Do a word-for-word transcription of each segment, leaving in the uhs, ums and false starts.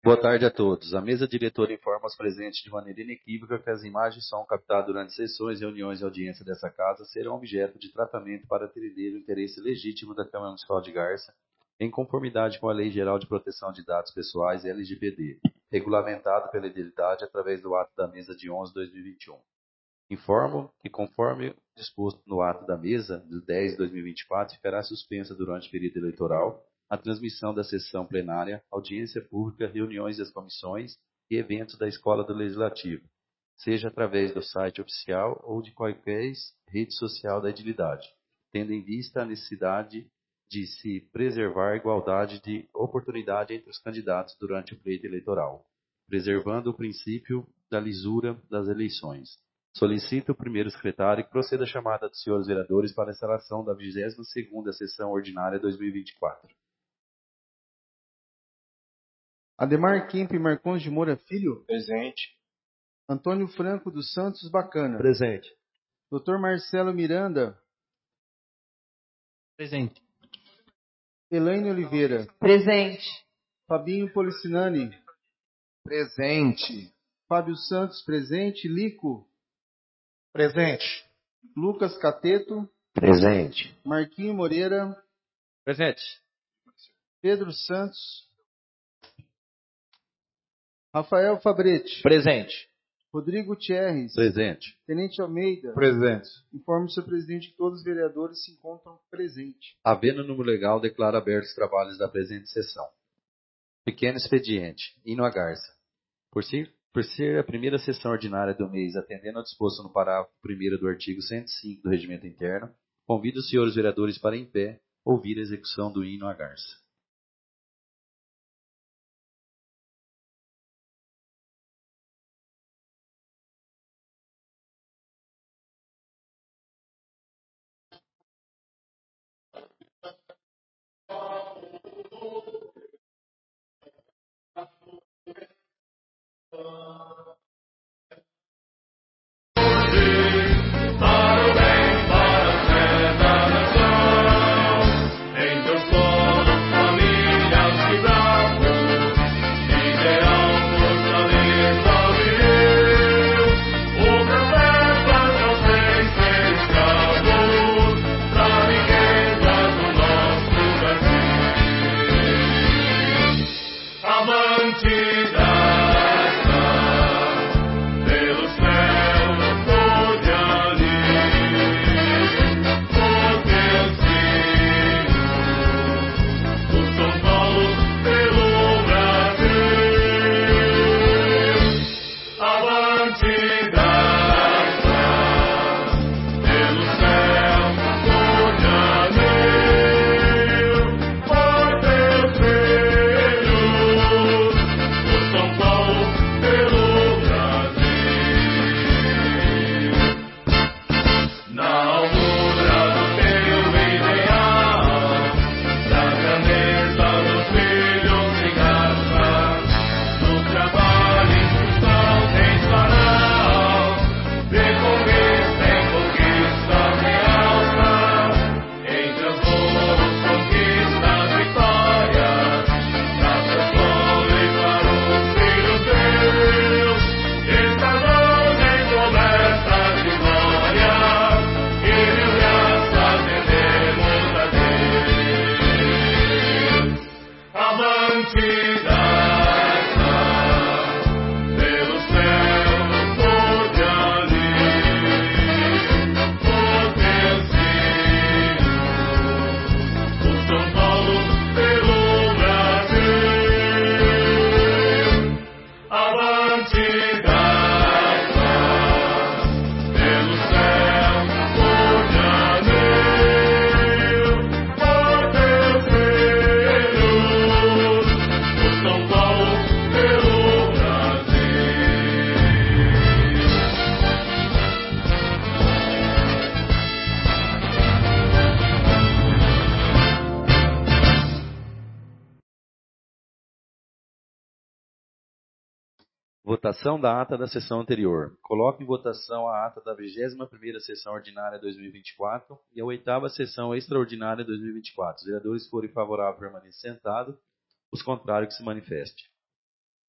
Boa tarde a todos. A mesa diretora informa aos presentes de maneira inequívoca que as imagens são captadas durante sessões, reuniões e audiência dessa casa serão objeto de tratamento para atender o interesse legítimo da Câmara Municipal de Garça, em conformidade com a Lei Geral de Proteção de Dados Pessoais, L G P D, regulamentado pela edilidade através do ato da mesa de onze de dois mil e vinte e um. Informo que, conforme disposto no ato da mesa de dez de dois mil e vinte e quatro, ficará suspensa durante o período eleitoral a transmissão da sessão plenária, audiência pública, reuniões das comissões e eventos da Escola do Legislativo, seja através do site oficial ou de qualquer rede social da edilidade, tendo em vista a necessidade de se preservar a igualdade de oportunidade entre os candidatos durante o pleito eleitoral, preservando o princípio da lisura das eleições. Solicito o primeiro secretário que proceda a chamada dos senhores vereadores para a instalação da vigésima segunda sessão ordinária dois mil e vinte e quatro. Ademar Kemp Marcons de Moura Filho. Presente. Antônio Franco dos Santos Bacana. Presente. doutor Marcelo Miranda. Presente. Elaine Oliveira. Presente. Fabinho Policinani. Presente. Fábio Santos, presente. Lico. Presente. Lucas Cateto. Presente. Marquinho Moreira. Presente. Pedro Santos. Rafael Fabretti. Presente. Rodrigo Thierres. Presente. Tenente Almeida. Presente. Informo o senhor presidente que todos os vereadores se encontram presentes. Havendo número legal, declaro abertos os trabalhos da presente sessão. Pequeno expediente. Hino à Garça. Por ser, por ser a primeira sessão ordinária do mês, atendendo ao disposto no parágrafo primeiro do artigo cento e cinco do Regimento Interno, convido os senhores vereadores para, em pé, ouvir a execução do hino à Garça. Votação da ata da sessão anterior. Coloco em votação a ata da vigésima primeira sessão ordinária dois mil e vinte e quatro e a oitava sessão extraordinária dois mil e vinte e quatro. Os vereadores forem favoráveis permaneçam sentados, os contrários que se manifestem.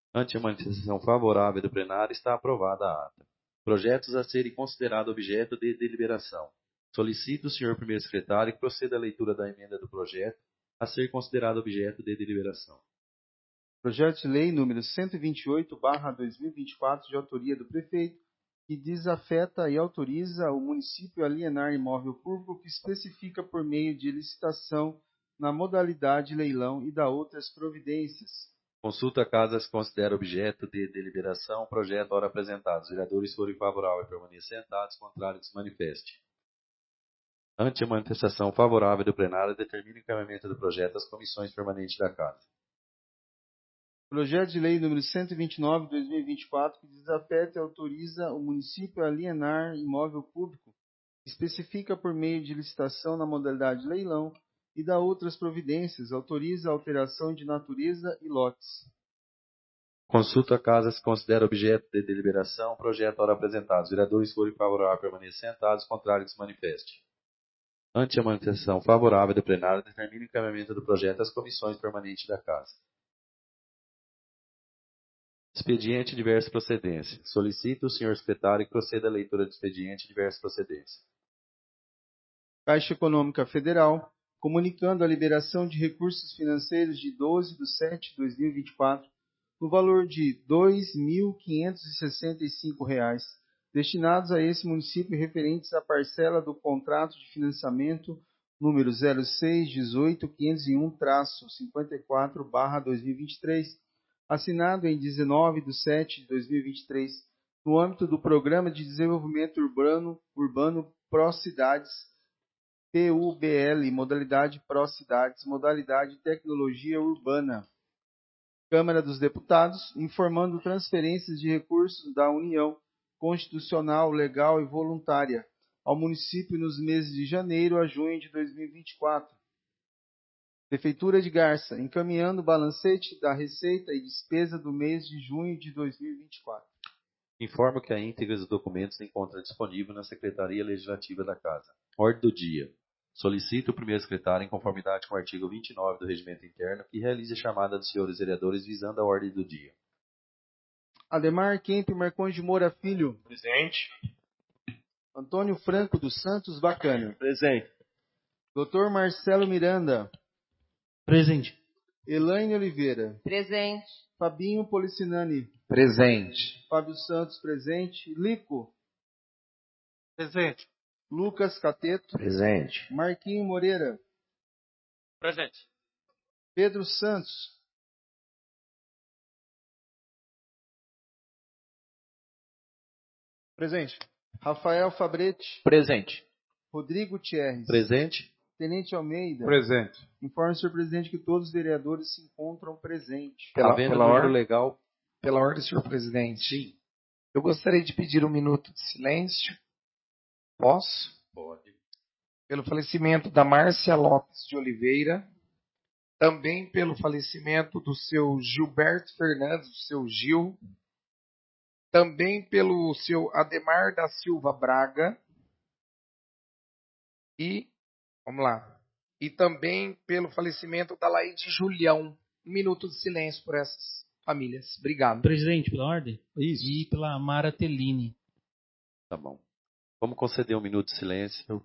Ante a manifestação favorável do plenário, está aprovada a ata. Projetos a serem considerados objeto de deliberação. Solicito o senhor primeiro secretário que proceda à leitura da emenda do projeto a ser considerado objeto de deliberação. Projeto de Lei número cento e vinte e oito barra dois mil e vinte e quatro, de autoria do prefeito, que desafeta e autoriza o município a alienar imóvel público que especifica por meio de licitação na modalidade leilão e dá outras providências. Consulta a casa se considera objeto de deliberação o projeto ora apresentado. Os vereadores forem favoráveis permaneçam sentados, contrário que se manifeste. Ante a manifestação favorável do plenário, determina o encaminhamento do projeto às comissões permanentes da casa. Projeto de Lei número cento e vinte e nove de dois mil e vinte e quatro, que desafeta e autoriza o município a alienar imóvel público, especifica por meio de licitação na modalidade leilão e dá outras providências, autoriza a alteração de natureza e lotes. Consulta a casa se considera objeto de deliberação o projeto ora apresentado. Os vereadores forem favoráveis permaneçam sentados, contrário que se manifeste. Ante a manifestação favorável do plenário, determina o encaminhamento do projeto às comissões permanentes da casa. Expediente diversa procedência. Solicito o senhor secretário que proceda à leitura do expediente diversa procedência. Caixa Econômica Federal, comunicando a liberação de recursos financeiros de doze de setembro de dois mil e vinte e quatro, no valor de dois mil quinhentos e sessenta e cinco reais, destinados a esse município referentes à parcela do contrato de financiamento número zero seis dezoito quinhentos e um traço cinquenta e quatro barra dois mil e vinte e três, assinado em dezenove de setembro de dois mil e vinte e três, no âmbito do Programa de Desenvolvimento Urbano, Urbano Pró-Cidades, P U B L, modalidade Pró-Cidades, modalidade Tecnologia Urbana. Câmara dos Deputados, informando transferências de recursos da União Constitucional, Legal e Voluntária ao município nos meses de janeiro a junho de dois mil e vinte e quatro. Prefeitura de Garça, encaminhando o balancete da receita e despesa do mês de junho de dois mil e vinte e quatro. Informo que a íntegra dos documentos se encontra disponível na Secretaria Legislativa da Casa. Ordem do dia. Solicito o primeiro secretário, em conformidade com o artigo vinte e nove do Regimento Interno, que realize a chamada dos senhores vereadores visando a ordem do dia. Ademar Kemp Marcondes de Moura Filho. Presente. Antônio Franco dos Santos Bacana. Presente. doutor Marcelo Miranda. Presente. Elaine Oliveira. Presente. Fabinho Policinani. Presente. Fábio Santos presente. Lico. Presente. Lucas Cateto. Presente. Marquinho Moreira. Presente. Pedro Santos. Presente. Rafael Fabretti. Presente. Rodrigo Thierres. Presente. Tenente Almeida. Presente. Informe, senhor presidente, que todos os vereadores se encontram presentes. Pela, Havendo pela, número or... legal. pela ordem, senhor presidente. Sim. Eu gostaria de pedir um minuto de silêncio. Posso? Pode. Pelo falecimento da Márcia Lopes de Oliveira, também pelo falecimento do seu Gilberto Fernandes, do seu Gil, também pelo seu Ademar da Silva Braga e, vamos lá, e também pelo falecimento da Laide Julião. Um minuto de silêncio por essas famílias. Obrigado. Presidente, pela ordem? Isso. E pela Mara Tellini. Tá bom. Vamos conceder um minuto de silêncio.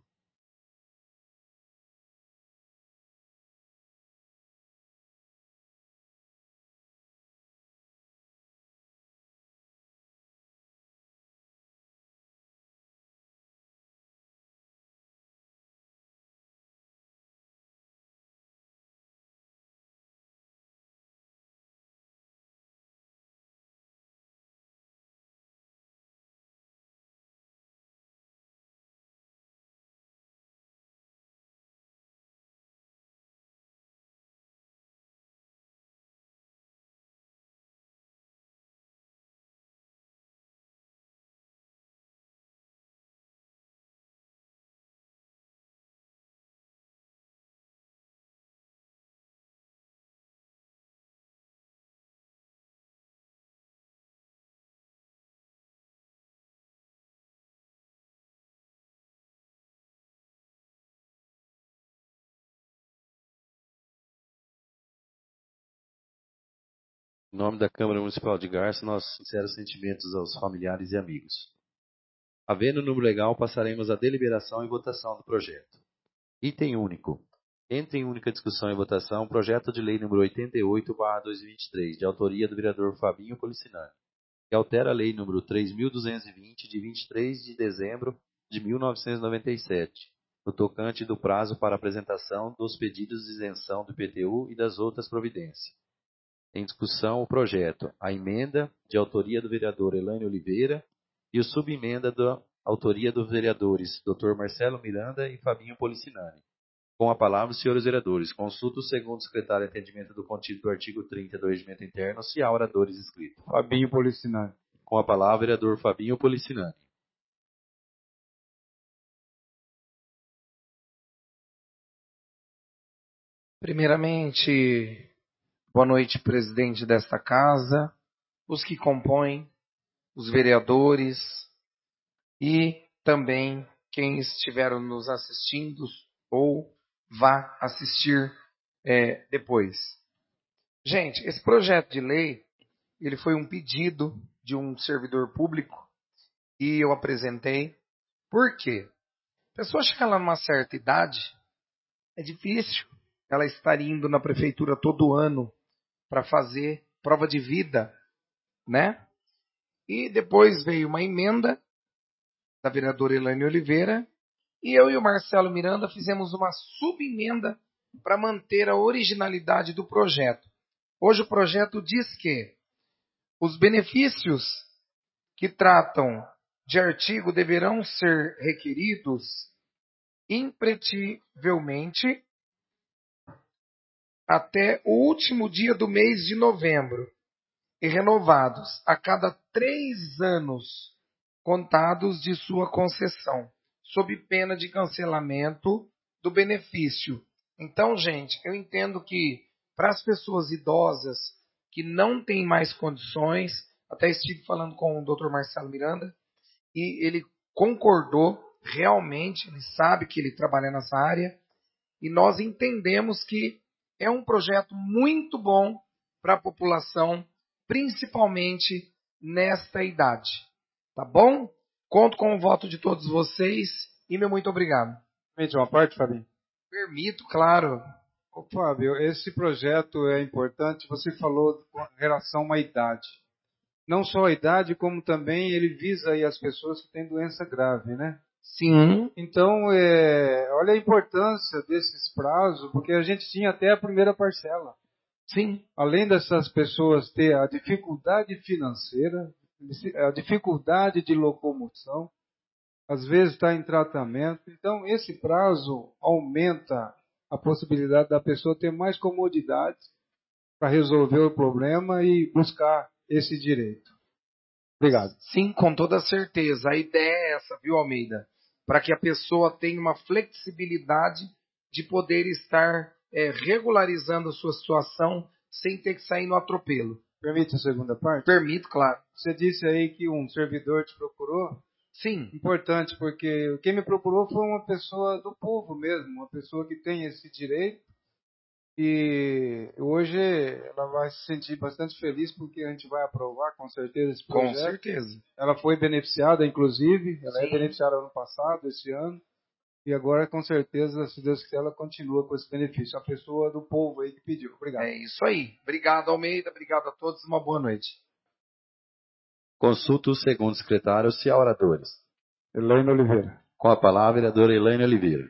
Em nome da Câmara Municipal de Garça, nossos sinceros sentimentos aos familiares e amigos. Havendo número legal, passaremos à deliberação e votação do projeto. Item único. Entra em única discussão e votação o projeto de lei número oitenta e oito barra dois mil e vinte e três, de autoria do vereador Fabinho Policinani, que altera a lei número três mil duzentos e vinte, de vinte e três de dezembro de mil novecentos e noventa e sete, no tocante do prazo para apresentação dos pedidos de isenção do I P T U e das outras providências. Em discussão o projeto, a emenda de autoria do vereador Elaine Oliveira e o subemenda da autoria dos vereadores doutor Marcelo Miranda e Fabinho Policinani. Com a palavra, os senhores vereadores, consulta o segundo secretário de atendimento do contido do artigo trinta do regimento interno, se há oradores inscritos. Fabinho Policinani. Com a palavra, vereador Fabinho Policinani. Primeiramente, boa noite, presidente desta casa, os que compõem, os vereadores e também quem estiver nos assistindo ou vá assistir é, depois. Gente, esse projeto de lei, ele foi um pedido de um servidor público e eu apresentei. Por quê? A pessoa chega lá numa certa idade, é difícil ela estar indo na prefeitura todo ano para fazer prova de vida, né? E depois veio uma emenda da vereadora Elaine Oliveira e eu e o Marcelo Miranda fizemos uma subemenda para manter a originalidade do projeto. Hoje o projeto diz que os benefícios que tratam de artigo deverão ser requeridos impretivelmente até o último dia do mês de novembro e renovados a cada três anos contados de sua concessão, sob pena de cancelamento do benefício. Então, gente, eu entendo que para as pessoas idosas que não têm mais condições, até estive falando com o doutor Marcelo Miranda, e ele concordou, realmente, ele sabe que ele trabalha nessa área, e nós entendemos que é um projeto muito bom para a população, principalmente nesta idade. Tá bom? Conto com o voto de todos vocês e meu muito obrigado. Permite uma parte, Fabinho? Permito, claro. Ô, Fábio, esse projeto é importante. Você falou com relação à idade. Não só a idade, como também ele visa aí as pessoas que têm doença grave, né? Sim. Então, é, olha a importância desses prazos, porque a gente tinha até a primeira parcela. Sim. Além dessas pessoas ter a dificuldade financeira, a dificuldade de locomoção, às vezes está em tratamento. Então, esse prazo aumenta a possibilidade da pessoa ter mais comodidade para resolver o problema e buscar esse direito. Obrigado. Sim, com toda certeza. A ideia é essa, viu, Almeida? Para que a pessoa tenha uma flexibilidade de poder estar é, regularizando a sua situação sem ter que sair no atropelo. Permite a segunda parte? Permito, claro. Você disse aí que um servidor te procurou. Sim. Importante, porque quem me procurou foi uma pessoa do povo mesmo, uma pessoa que tem esse direito. E hoje ela vai se sentir bastante feliz porque a gente vai aprovar com certeza esse projeto. Com certeza. Ela foi beneficiada, inclusive. Ela Sim. é beneficiada ano passado, esse ano. E agora, com certeza, se Deus quiser, ela continua com esse benefício. A pessoa do povo aí que pediu. Obrigado. É isso aí. Obrigado, Almeida. Obrigado a todos. Uma boa noite. Consulta o segundo secretário, se há oradores. Elaine Oliveira. Com a palavra, a vereadora Elaine Oliveira.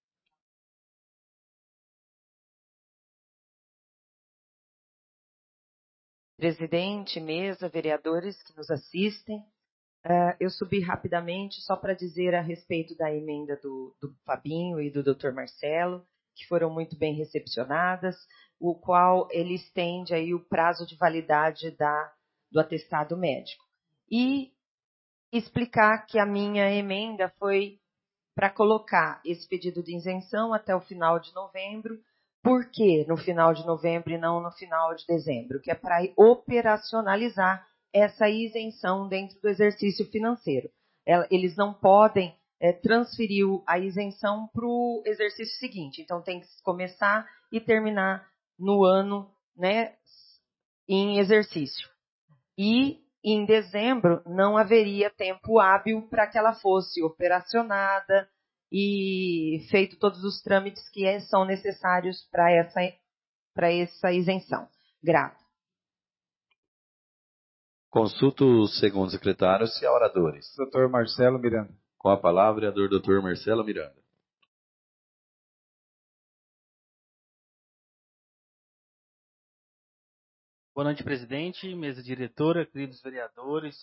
Presidente, mesa, vereadores que nos assistem. Uh, eu subi rapidamente só para dizer a respeito da emenda do, do Fabinho e do doutor Marcelo, que foram muito bem recepcionadas, o qual ele estende aí o prazo de validade da, do atestado médico. E explicar que a minha emenda foi para colocar esse pedido de isenção até o final de novembro. Por que no final de novembro e não no final de dezembro? Que é para operacionalizar essa isenção dentro do exercício financeiro. Eles não podem é, transferir a isenção para o exercício seguinte. Então, tem que começar e terminar no ano, né, em exercício. E em dezembro não haveria tempo hábil para que ela fosse operacionada e feito todos os trâmites que são necessários para essa, para essa isenção. Grato. Consulto os segundos secretários e oradores. doutor Marcelo Miranda. Com a palavra, o vereador doutor Marcelo Miranda. Boa noite, presidente, mesa diretora, queridos vereadores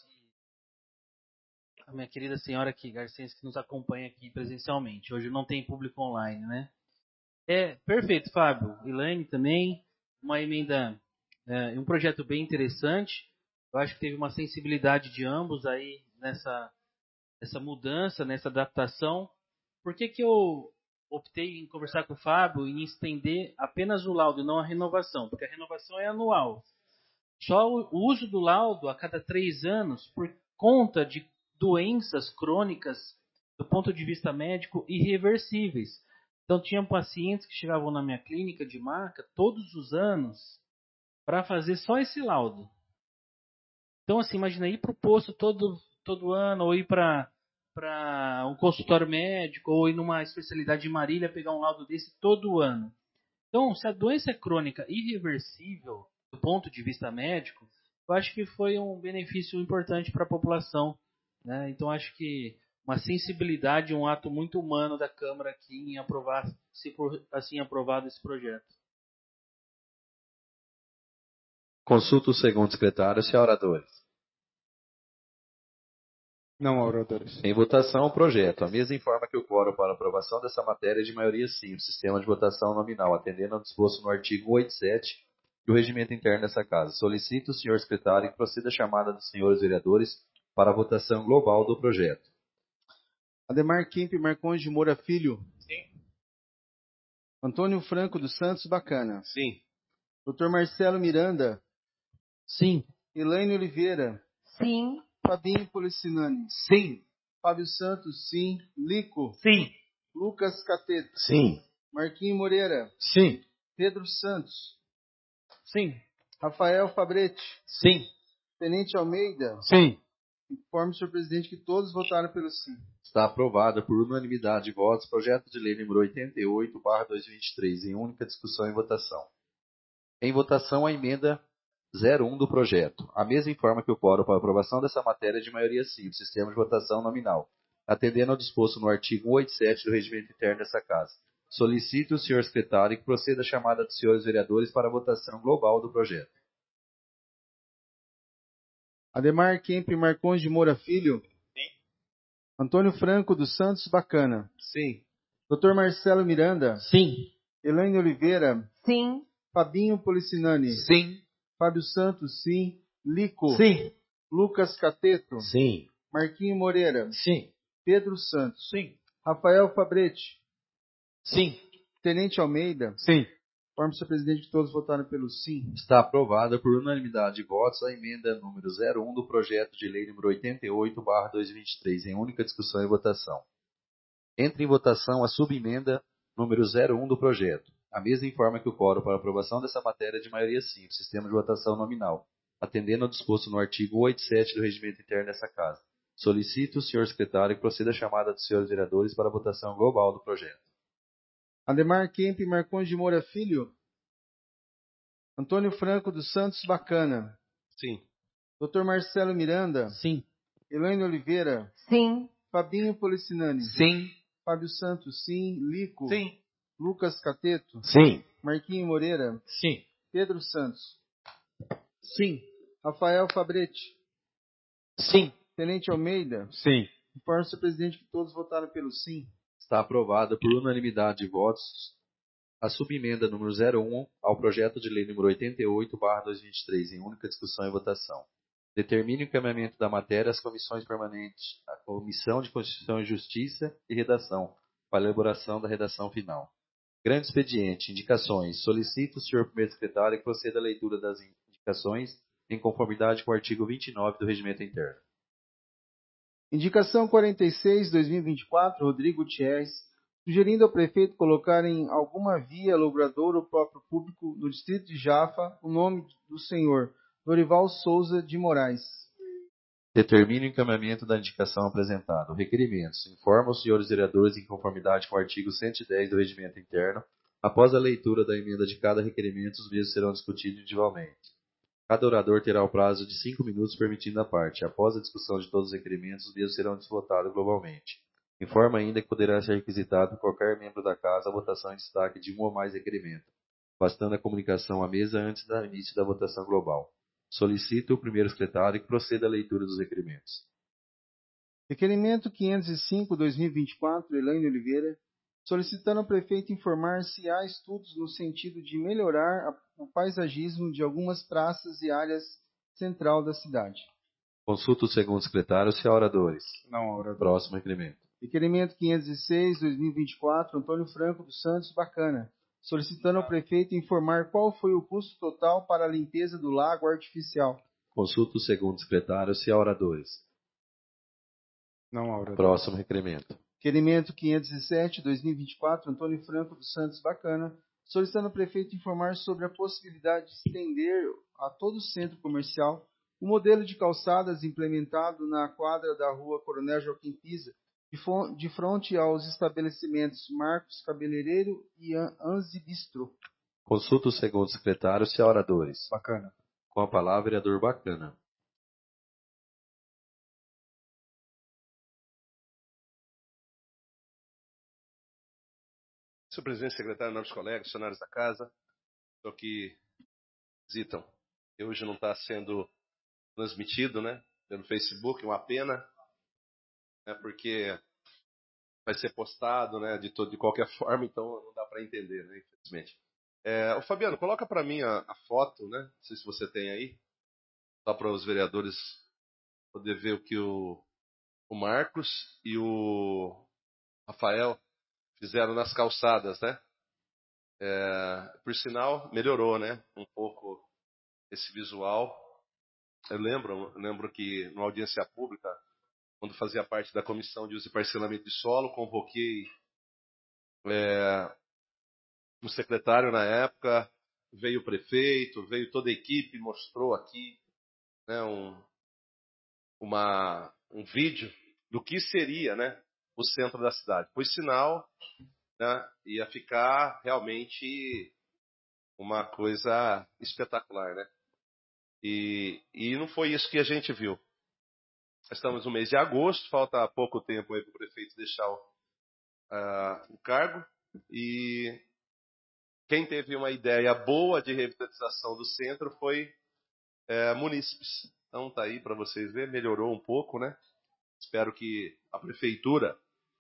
e a minha querida senhora aqui, Garcês, que nos acompanha aqui presencialmente. Hoje não tem público online, né? É, perfeito, Fábio. Elaine também, uma emenda, é, um projeto bem interessante. Eu acho que teve uma sensibilidade de ambos aí nessa, nessa mudança, nessa adaptação. Por que que eu optei em conversar com o Fábio e em estender apenas o laudo e não a renovação? Porque a renovação é anual. Só o uso do laudo a cada três anos por conta de doenças crônicas do ponto de vista médico irreversíveis. Então, tinham pacientes que chegavam na minha clínica de maca todos os anos para fazer só esse laudo. Então, assim, imagina ir para o posto todo, todo ano, ou ir para um consultório médico, ou ir numa especialidade de Marília pegar um laudo desse todo ano. Então, se a doença é crônica irreversível, do ponto de vista médico, eu acho que foi um benefício importante para a população, né? Então, acho que uma sensibilidade, um ato muito humano da Câmara aqui em aprovar, se for assim aprovado esse projeto. Consulto os segundos secretários e oradores. Não, oradores. Em votação, o projeto. A mesa informa que o quórum para aprovação dessa matéria é de maioria simples, sistema de votação nominal, atendendo ao disposto no artigo oitenta e sete do regimento interno dessa Casa. Solicito o senhor secretário que proceda a chamada dos senhores vereadores para a votação global do projeto. Ademar Kemp Marcondes de Moura Filho. Sim. Antônio Franco dos Santos Bacana. Sim. doutor Marcelo Miranda. Sim. Elaine Oliveira. Sim. Fabinho Policinani. Sim. Fábio Santos, sim. Lico. Sim. Lucas Cateto. Sim. Marquinho Moreira. Sim. Pedro Santos. Sim. Rafael Fabretti. Sim. Tenente Almeida. Sim. Informe, senhor presidente, que todos votaram pelo sim. Está aprovado por unanimidade de votos o projeto de lei número oitenta e oito barra dois mil e vinte e três, em única discussão e votação. Em votação, a emenda zero um do projeto. A mesa informa que o quórum para aprovação dessa matéria é de maioria simples, sistema de votação nominal, atendendo ao disposto no artigo oitenta e sete do regimento interno dessa Casa. Solicito o senhor secretário que proceda a chamada dos senhores vereadores para a votação global do projeto. Ademar Kemp Marcondes de Moura Filho. Sim. Antônio Franco dos Santos Bacana. Sim. doutor Marcelo Miranda. Sim. Elaine Oliveira. Sim. Fabinho Policinani. Sim. Fábio Santos, sim. Lico. Sim. Lucas Cateto. Sim. Marquinho Moreira. Sim. Pedro Santos. Sim. Rafael Fabretti. Sim. Tenente Almeida. Sim. Informe, senhor presidente, que todos votaram pelo sim. Está aprovada por unanimidade de votos a emenda número zero um do projeto de lei número oitenta e oito barra dois mil e vinte e três, em única discussão e votação. Entra em votação a subemenda número zero um do projeto. A mesa informa que o quórum para aprovação dessa matéria é de maioria simples, sistema de votação nominal, atendendo ao disposto no artigo oitenta e sete do regimento interno dessa Casa. Solicito o senhor secretário que proceda a chamada dos senhores vereadores para a votação global do projeto. Ademar Kemp Marcondes de Moura Filho. Antônio Franco dos Santos Bacana. Sim. doutor Marcelo Miranda. Sim. Elaine Oliveira. Sim. Fabinho Policinani. Sim. Fábio Santos, sim. Lico. Sim. Lucas Cateto. Sim. Marquinho Moreira. Sim. Pedro Santos. Sim. Rafael Fabretti. Sim. Tenente Almeida. Sim. Informe, senhor presidente, que todos votaram pelo sim. Está aprovada por unanimidade de votos a subemenda número zero um ao projeto de lei número oitenta e oito barra dois mil e vinte e três, em única discussão e votação. Determine o encaminhamento da matéria às comissões permanentes, a Comissão de Constituição e Justiça e Redação, para a elaboração da redação final. Grande expediente, indicações. Solicito o senhor primeiro secretário que proceda à leitura das indicações em conformidade com o artigo vinte e nove do regimento interno. Indicação quarenta e seis, dois mil e vinte e quatro, Rodrigo Gutierrez, sugerindo ao prefeito colocar em alguma via, logrador ou próprio público no distrito de Jaffa o nome do senhor Dorival Souza de Moraes. Determine o encaminhamento da indicação apresentada. Requerimentos. Informa os senhores vereadores em conformidade com o artigo cento e dez do Regimento Interno. Após a leitura da emenda de cada requerimento, os mesmos serão discutidos individualmente. Cada orador terá o prazo de cinco minutos, permitindo a parte. Após a discussão de todos os requerimentos, os mesmos serão votados globalmente. Informa ainda que poderá ser requisitado por qualquer membro da Casa a votação em destaque de um ou mais requerimentos, bastando a comunicação à mesa antes do início da votação global. Solicito o primeiro secretário que proceda à leitura dos requerimentos. Requerimento quinhentos e cinco barra dois mil e vinte e quatro, Elaine Oliveira, solicitando ao prefeito informar se há estudos no sentido de melhorar o paisagismo de algumas praças e áreas central da cidade. Consulta o segundo secretário se há oradores. Não há oradores. Próximo requerimento. Requerimento quinhentos e seis barra dois mil e vinte e quatro, Antônio Franco dos Santos Bacana, solicitando ao prefeito informar qual foi o custo total para a limpeza do lago artificial. Consulta o segundo secretário se há oradores. Não há oradores. Próximo requerimento. Requerimento quinhentos e sete barra dois mil e vinte e quatro, Antônio Franco dos Santos Bacana, solicitando ao prefeito informar sobre a possibilidade de estender a todo o centro comercial o modelo de calçadas implementado na quadra da rua Coronel Joaquim Pisa, de frente aos estabelecimentos Marcos Cabeleireiro e Anzi Bistro. Consulta o segundo secretário se há oradores. Bacana. Com a palavra, vereador Bacana. Senhor presidente, secretário, nobres colegas, funcionários da casa, estou aqui visitam. Hoje não está sendo transmitido, né, pelo Facebook, uma pena, né, porque vai ser postado, né, de, todo, de qualquer forma, então não dá para entender, né, infelizmente. É, o Fabiano, coloca para mim a, a foto, né, não sei se você tem aí, só para os vereadores poder ver o que o, o Marcos e o Rafael fizeram nas calçadas, né. É, por sinal, melhorou, né, um pouco esse visual. Eu lembro, eu lembro que numa audiência pública, quando fazia parte da comissão de uso e parcelamento de solo, convoquei é, um secretário na época, veio o prefeito, veio toda a equipe, mostrou aqui, né, um, uma, um vídeo do que seria, né, o centro da cidade. Por sinal, né, ia ficar realmente uma coisa espetacular, né? E, e não foi isso que a gente viu. Estamos no mês de agosto, falta pouco tempo aí para o prefeito deixar o, uh, o cargo. E quem teve uma ideia boa de revitalização do centro foi é, munícipes. Então tá aí para vocês verem, melhorou um pouco, né? Espero que a prefeitura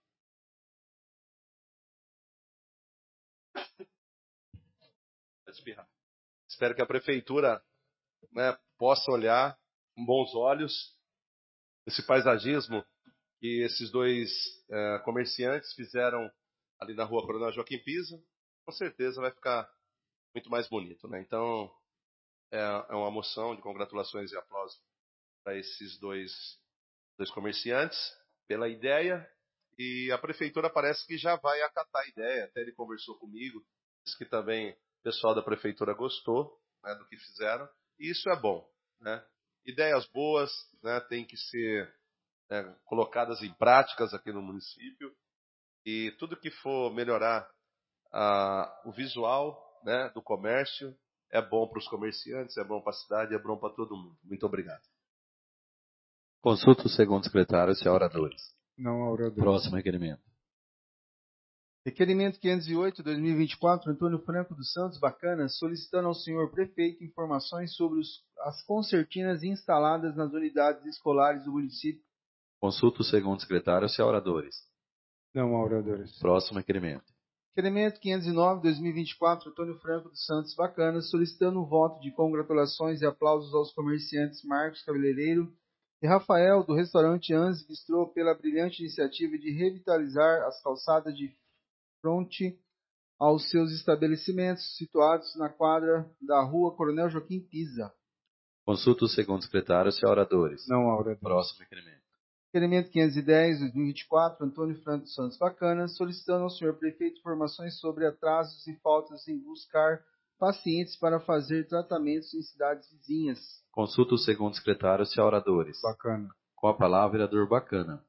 espero que a prefeitura, né, possa olhar com bons olhos esse paisagismo que esses dois é, comerciantes fizeram ali na rua Coronel Joaquim Pisa. Com certeza vai ficar muito mais bonito, né? Então é, é uma moção de congratulações e aplausos para esses dois, dois comerciantes pela ideia, e a prefeitura parece que já vai acatar a ideia. Até ele conversou comigo, disse que também o pessoal da prefeitura gostou, né, do que fizeram, e isso é bom, né? Ideias boas, né, têm que ser é, colocadas em práticas aqui no município, e tudo que for melhorar a, o visual, né, do comércio é bom para os comerciantes, é bom para a cidade, é bom para todo mundo. Muito obrigado. Consulta o segundo secretário se há oradores. Não há oradores. Próximo requerimento. Requerimento quinhentos e oito barra dois mil e vinte e quatro, Antônio Franco dos Santos Bacana, solicitando ao senhor prefeito informações sobre os, as concertinas instaladas nas unidades escolares do município. Consulta o segundo secretário se há oradores. Não há oradores. Próximo requerimento. Requerimento quinhentos e nove barra dois mil e vinte e quatro, Antônio Franco dos Santos Bacana, solicitando o voto de congratulações e aplausos aos comerciantes Marcos Cabeleireiro e Rafael, do restaurante Anzi Bistrô, pela brilhante iniciativa de revitalizar as calçadas de frente aos seus estabelecimentos situados na quadra da rua Coronel Joaquim Pisa. Consulta o segundo secretário se há oradores. Não há oradores. Próximo requerimento. Requerimento quinhentos e dez, dois mil e vinte e quatro, Antônio Franco Santos Bacana, solicitando ao senhor prefeito informações sobre atrasos e faltas em buscar pacientes para fazer tratamentos em cidades vizinhas. Consulta o segundo secretário se há oradores. Bacana. Com a palavra, vereador Bacana.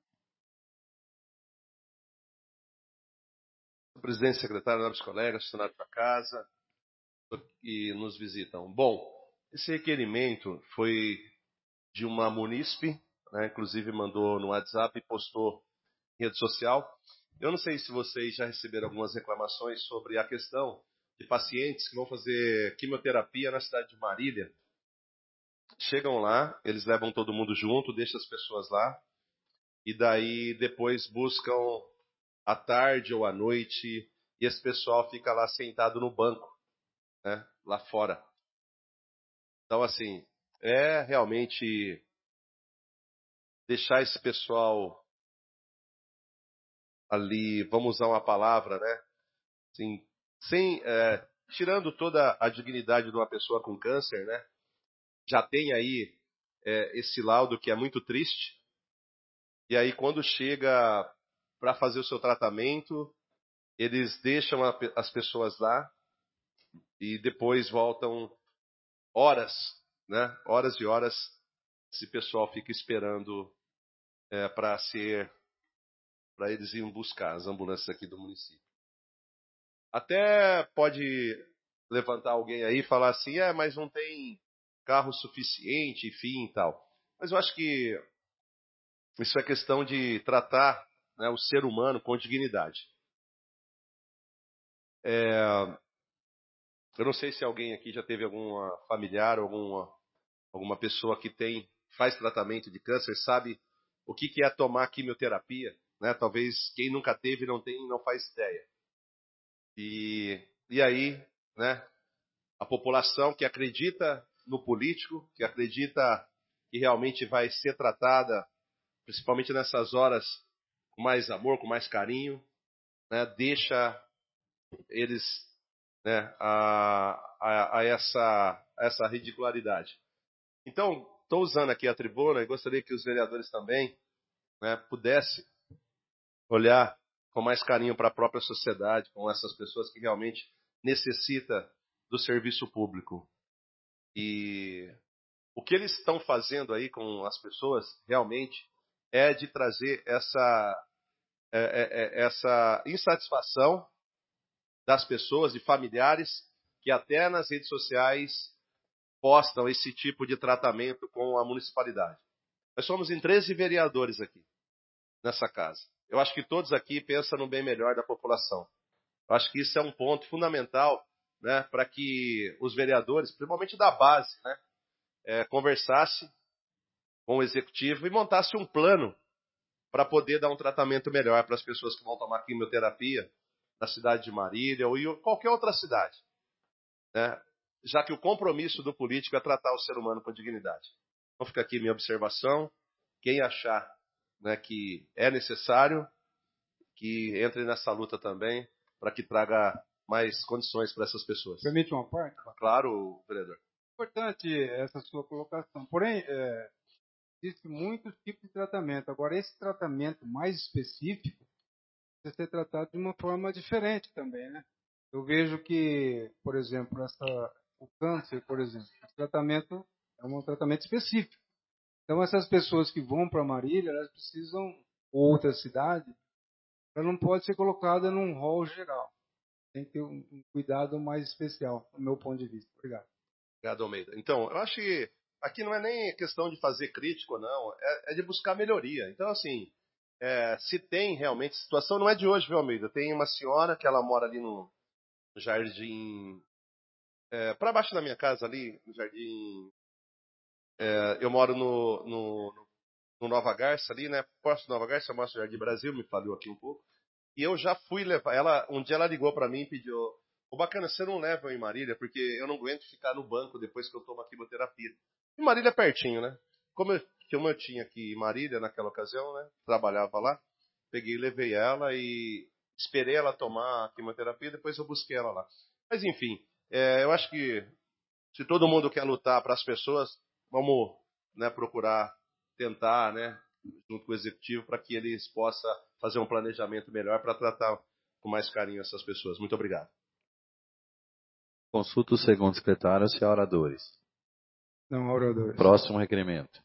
Presidente, secretário, nobres colegas, funcionários da casa que nos visitam. Bom, esse requerimento foi de uma munícipe, né, inclusive mandou no WhatsApp e postou em rede social. Eu não sei se vocês já receberam algumas reclamações sobre a questão de pacientes que vão fazer quimioterapia na cidade de Marília. Chegam lá, eles levam todo mundo junto, deixam as pessoas lá, e daí depois buscam à tarde ou à noite, e esse pessoal fica lá sentado no banco, né, lá fora. Então, assim, é realmente deixar esse pessoal ali, vamos usar uma palavra, né, assim, sem, é, tirando toda a dignidade de uma pessoa com câncer, né, já tem aí é, esse laudo que é muito triste, e aí quando chega para fazer o seu tratamento, eles deixam a, as pessoas lá e depois voltam horas, né? Horas e horas, esse pessoal fica esperando é, para ser, para eles irem buscar as ambulâncias aqui do município. Até pode levantar alguém aí e falar assim, é, mas não tem carro suficiente, enfim e tal. Mas eu acho que isso é questão de tratar, né, o ser humano com dignidade. É, eu não sei se alguém aqui já teve alguma familiar, alguma, alguma pessoa que tem, faz tratamento de câncer, sabe o que, que é tomar quimioterapia, né? Talvez quem nunca teve não tem, não faz ideia. E, e aí, né, a população que acredita no político, que acredita que realmente vai ser tratada, principalmente nessas horas, com mais amor, com mais carinho, né, deixa eles, né, a, a, a, essa, a essa ridicularidade. Então, estou usando aqui a tribuna e gostaria que os vereadores também, né, pudessem olhar com mais carinho para a própria sociedade, com essas pessoas que realmente necessitam do serviço público. E o que eles estão fazendo aí com as pessoas, realmente, é de trazer essa, é, é, essa insatisfação das pessoas e familiares que até nas redes sociais postam esse tipo de tratamento com a municipalidade. Nós somos em treze vereadores aqui, nessa casa. Eu acho que todos aqui pensam no bem melhor da população. Eu acho que isso é um ponto fundamental, né, para que os vereadores, principalmente da base, né, é, conversassem com o executivo e montasse um plano para poder dar um tratamento melhor para as pessoas que vão tomar quimioterapia na cidade de Marília ou em qualquer outra cidade, né? Já que o compromisso do político é tratar o ser humano com dignidade. Então fica aqui minha observação. Quem achar, né, que é necessário, que entre nessa luta também, para que traga mais condições para essas pessoas. Permite uma parte? Claro, vereador. Importante essa sua colocação. Porém, é, existem muitos tipos de tratamento. Agora, esse tratamento mais específico precisa ser tratado de uma forma diferente também, né? Eu vejo que, por exemplo, essa, o câncer, por exemplo, o tratamento é um tratamento específico. Então, essas pessoas que vão para Marília, elas precisam, ou outra cidade, ela não pode ser colocada num rol geral. Tem que ter um, um cuidado mais especial, do meu ponto de vista. Obrigado. Obrigado, Almeida. Então, eu acho que aqui não é nem questão de fazer crítico, não, é, é de buscar melhoria. Então, assim, é, se tem realmente, a situação não é de hoje, viu, Almeida? Tem uma senhora que ela mora ali no, no jardim, é, para baixo da minha casa ali, no jardim, é, eu moro no, no, no Nova Garça ali, né? Posto Nova Garça, eu mostro o Jardim Brasil, me falhou aqui um pouco. E eu já fui levar, ela, um dia ela ligou para mim e pediu, ô bacana, você não leva eu em Marília, porque eu não aguento ficar no banco depois que eu tomo a quimioterapia. E Marília é pertinho, né? Como eu, como eu tinha aqui em Marília naquela ocasião, né? Trabalhava lá, peguei e levei ela e esperei ela tomar a quimioterapia, depois eu busquei ela lá. Mas enfim, é, eu acho que se todo mundo quer lutar para as pessoas, vamos, né, procurar tentar, né, junto com o executivo, para que eles possam fazer um planejamento melhor para tratar com mais carinho essas pessoas. Muito obrigado. Consulta o segundo secretário se há oradores. Não há oradores. Próximo requerimento.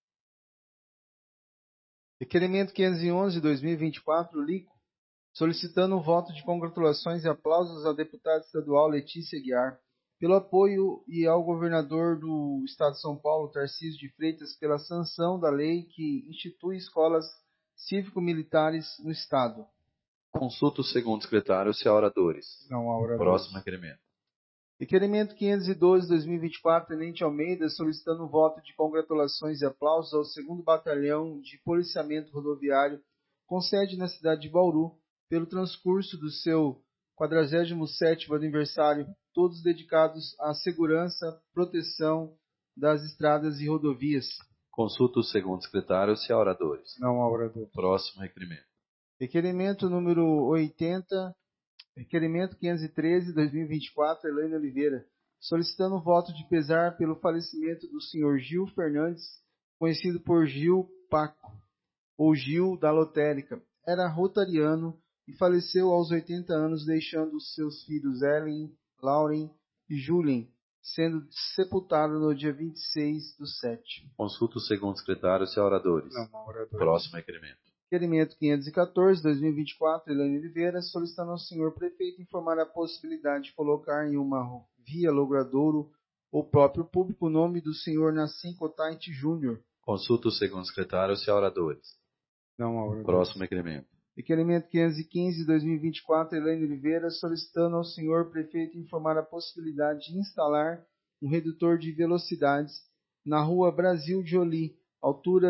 Requerimento quinhentos e onze de dois mil e vinte e quatro, Lico, solicitando um voto de congratulações e aplausos à deputada estadual Letícia Guiar, pelo apoio e ao governador do Estado de São Paulo, Tarcísio de Freitas, pela sanção da lei que institui escolas cívico-militares no Estado. Consulta o segundo secretário se há oradores. Não há oradores. Próximo requerimento. Requerimento quinhentos e doze de dois mil e vinte e quatro, Tenente Almeida, solicitando um voto de congratulações e aplausos ao segundo Batalhão de Policiamento Rodoviário, com sede na cidade de Bauru, pelo transcurso do seu quadragésimo sétimo aniversário, todos dedicados à segurança, proteção das estradas e rodovias. Consulta o segundo secretário se há oradores. Não há oradores. Próximo requerimento. Requerimento número oitenta, requerimento quinhentos e treze de dois mil e vinte e quatro, Elaine Oliveira, solicitando um voto de pesar pelo falecimento do senhor Gil Fernandes, conhecido por Gil Paco, ou Gil da Lotérica. Era rotariano e faleceu aos oitenta anos, deixando seus filhos Ellen, Lauren e Julien, sendo sepultado no dia vinte e seis do sete. Consulta o segundo secretário se há oradores. Não, não há oradores. Próximo requerimento. Requerimento quinhentos e quatorze de dois mil e vinte e quatro, Elaine Oliveira, solicitando ao senhor prefeito informar a possibilidade de colocar em uma via logradouro ou próprio público o nome do senhor Nassim Cotainte Júnior. Consulta o segundo secretário se há oradores. Não há oradores. Próximo requerimento. Requerimento quinhentos e quinze de dois mil e vinte e quatro, Elaine Oliveira, solicitando ao senhor prefeito informar a possibilidade de instalar um redutor de velocidades na rua Brasil de Oli, altura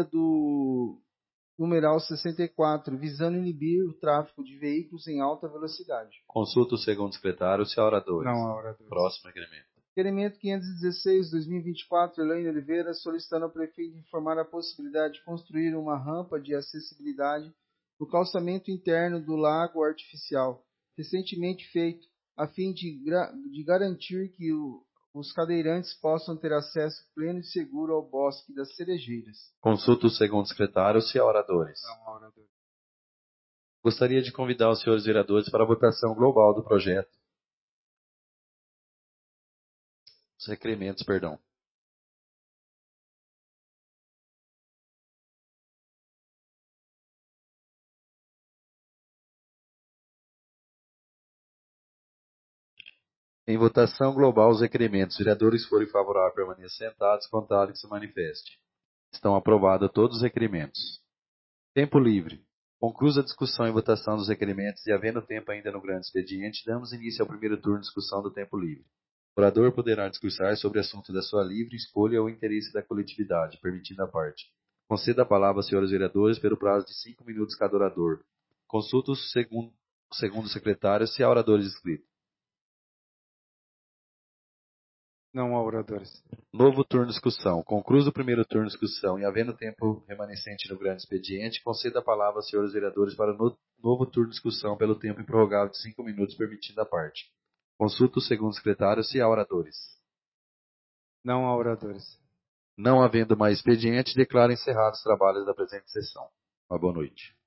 do numeral sessenta e quatro, visando inibir o tráfego de veículos em alta velocidade. Consulta o segundo secretário se há oradores. Não há oradores. Próximo requerimento. Requerimento quinhentos e dezesseis de dois mil e vinte e quatro, Elaine Oliveira, solicitando ao prefeito informar a possibilidade de construir uma rampa de acessibilidade no calçamento interno do lago artificial, recentemente feito, a fim de, de garantir que o, os cadeirantes possam ter acesso pleno e seguro ao Bosque das Cerejeiras. Consulta o segundo secretário se há oradores. Não há oradores. Gostaria de convidar os senhores vereadores para a votação global do projeto. Os requerimentos, perdão. Em votação global, os requerimentos. Vereadores que forem favoráveis permaneçam sentados, contado que se manifeste. Estão aprovados todos os requerimentos. Tempo livre. Conclusa a discussão e votação dos requerimentos e, havendo tempo ainda no grande expediente, damos início ao primeiro turno de discussão do tempo livre. O orador poderá discursar sobre assunto da sua livre escolha ou interesse da coletividade, permitindo a parte. Conceda a palavra aos senhores vereadores pelo prazo de cinco minutos cada orador. Consulta o segundo, o segundo secretário se há oradores inscritos. Não há oradores. Novo turno de discussão. Concluído o primeiro turno de discussão e havendo tempo remanescente no grande expediente, conceda a palavra aos senhores vereadores para o no, novo turno de discussão pelo tempo improrrogável de cinco minutos, permitindo a parte. Consulta o segundo secretário se há oradores. Não há oradores. Não havendo mais expediente, declaro encerrados os trabalhos da presente sessão. Uma boa noite.